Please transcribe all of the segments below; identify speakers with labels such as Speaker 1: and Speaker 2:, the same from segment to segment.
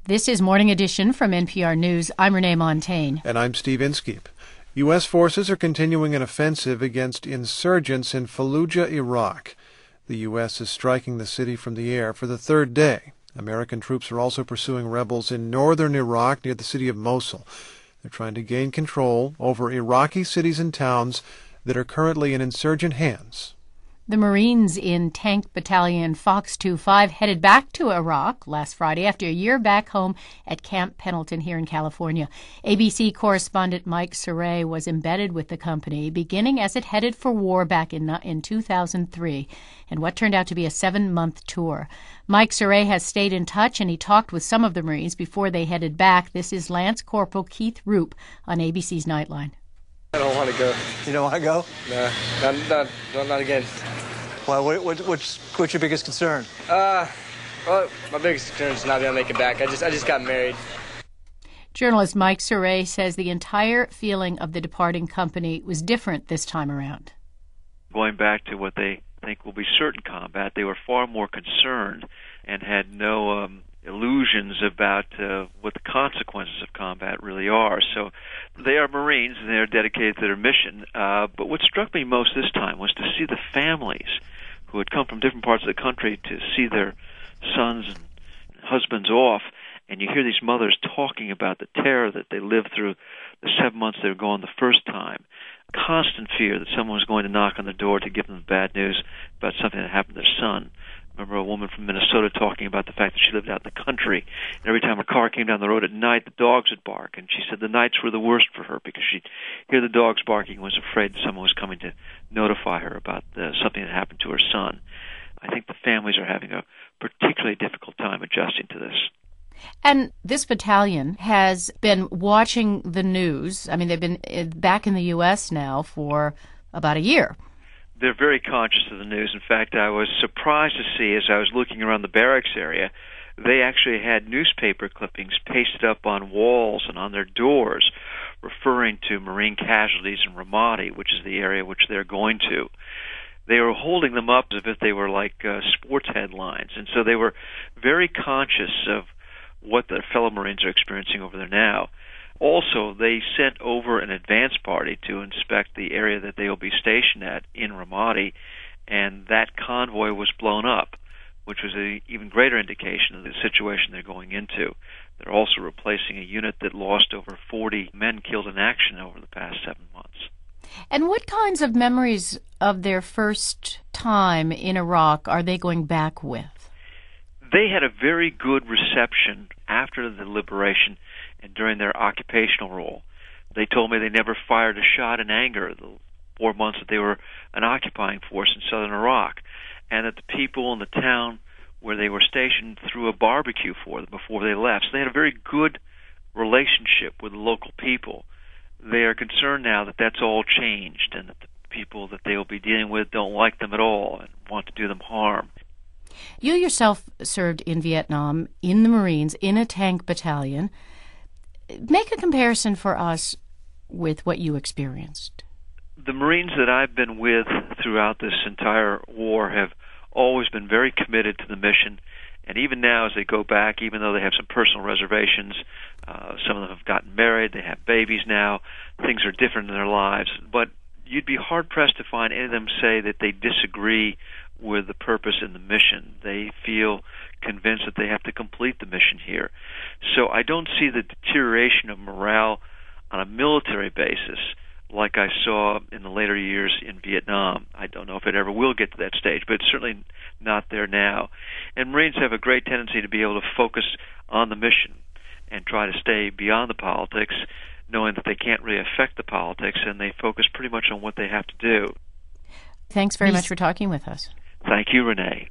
Speaker 1: This is Morning Edition from NPR News. I'm Renee Montaigne.
Speaker 2: And I'm Steve Inskeep. U.S. forces are continuing an offensive against insurgents in Fallujah, Iraq. The U.S. is striking the city from the air for the third day. American troops are also pursuing rebels in northern Iraq near the city of Mosul. They're trying to gain control over Iraqi cities and towns that are currently in insurgent hands.
Speaker 1: The Marines in Tank Battalion Fox 25 headed back to Iraq last Friday after a year back home at Camp Pendleton here in California. ABC correspondent Mike Surrey was embedded with the company, beginning as it headed for war back in 2003, and what turned out to be a 7-month tour. Mike Surrey has stayed in touch, and he talked with some of the Marines before they headed back. This is Lance Corporal Keith Roop on ABC's Nightline.
Speaker 3: I don't want to go.
Speaker 4: You don't want to go?
Speaker 3: No, not again.
Speaker 4: Well, what's your biggest concern?
Speaker 3: Well, my biggest concern is not being able to make it back. I just got married.
Speaker 1: Journalist Mike Surrey says the entire feeling of the departing company was different this time around.
Speaker 5: Going back to what they think will be certain combat, they were far more concerned and had no illusions about what the consequences of combat really are. So they are Marines and they are dedicated to their mission. But what struck me most this time was to see the families who had come from different parts of the country to see their sons and husbands off, and you hear these mothers talking about the terror that they lived through the 7 months they were gone the first time. Constant fear that someone was going to knock on the door to give them the bad news about something that happened to their son. I remember a woman from Minnesota talking about the fact that she lived out in the country, and every time her car came down the road at night, the dogs would bark, and she said the nights were the worst for her because she'd hear the dogs barking and was afraid that someone was coming to notify her about something that happened to her son. I think the families are having a particularly difficult time adjusting to this.
Speaker 1: And this battalion has been watching the news. I mean, they've been back in the U.S. now for about a year.
Speaker 5: They're very conscious of the news. In fact, I was surprised to see, as I was looking around the barracks area, they actually had newspaper clippings pasted up on walls and on their doors referring to Marine casualties in Ramadi, which is the area which they're going to. They were holding them up as if they were like sports headlines, and so they were very conscious of what their fellow Marines are experiencing over there now. Also, they sent over an advance party to inspect the area that they will be stationed at in Ramadi, and that convoy was blown up, which was an even greater indication of the situation they're going into. They're also replacing a unit that lost over 40 men killed in action over the past 7 months.
Speaker 1: And what kinds of memories of their first time in Iraq are they going back with?
Speaker 5: They had a very good reception after the liberation and during their occupational role. They told me they never fired a shot in anger the 4 months that they were an occupying force in southern Iraq, and that the people in the town where they were stationed threw a barbecue for them before they left. So they had a very good relationship with the local people. They are concerned now that that's all changed and that the people that they will be dealing with don't like them at all and want to do them harm.
Speaker 1: You yourself served in Vietnam, in the Marines, in a tank battalion. Make a comparison for us with what you experienced.
Speaker 5: The Marines that I've been with throughout this entire war have always been very committed to the mission, and even now as they go back, even though they have some personal reservations, some of them have gotten married, they have babies now, things are different in their lives, but you'd be hard-pressed to find any of them say that they disagree with the purpose and the mission. They feel convinced that they have to complete the mission here. So I don't see the deterioration of morale on a military basis like I saw in the later years in Vietnam. I don't know if it ever will get to that stage, but it's certainly not there now. And Marines have a great tendency to be able to focus on the mission and try to stay beyond the politics, knowing that they can't really affect the politics, and they focus pretty much on what they have to do.
Speaker 1: Thanks very much for talking with us.
Speaker 5: Thank you, Renee.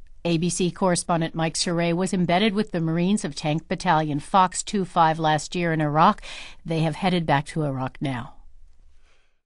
Speaker 1: ABC correspondent Mike Surrey was embedded with the Marines of Tank Battalion Fox 25 last year in Iraq. They have headed back to Iraq now.